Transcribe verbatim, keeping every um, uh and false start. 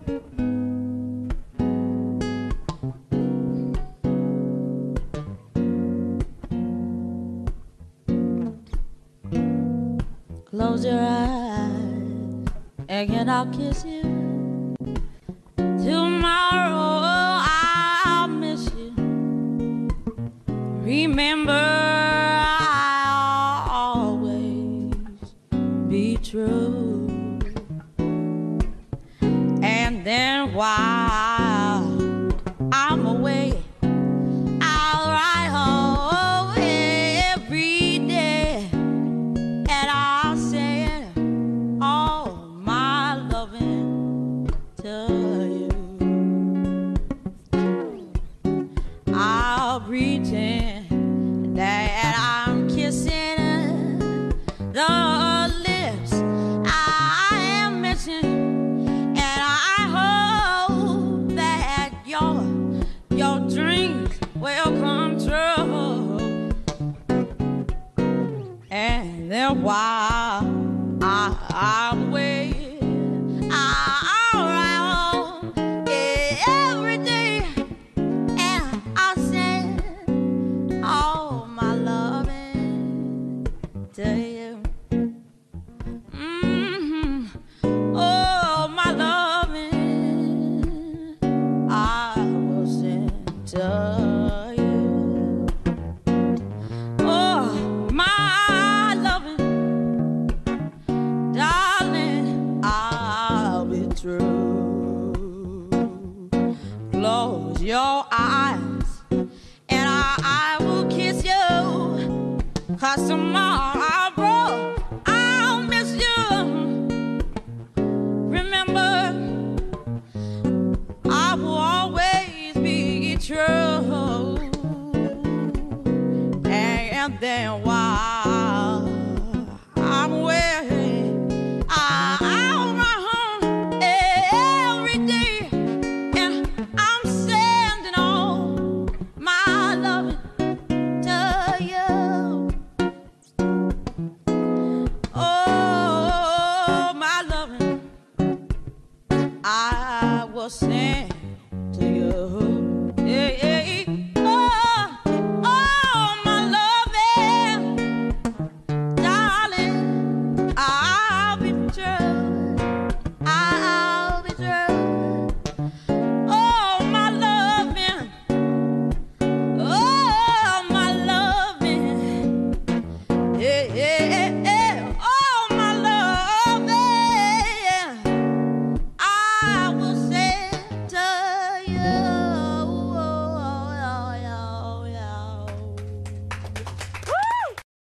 Close your eyes and I'll kiss you. Tomorrow I'll miss you. Remember, I'll always be true. And then while I'm away, I'll write home every day, and I'll send all my loving to you. I'll pretend that I'm kissing the lips I am missing, and I hope that your your dreams will come true. And then while I, I'm waiting, I'll write home every day, and I'll send all my loving to you. Mm-hmm. Oh, my loving, I will send to you. Oh, my loving, darling, I'll be true. Close your eyes and I, I will kiss you, 'cause tomorrow I'll miss you. Remember, I will always be true. And then while I'm away, I- I'll run home every day, and I'm sending all my loving to you. Oh, my loving, I will send to you.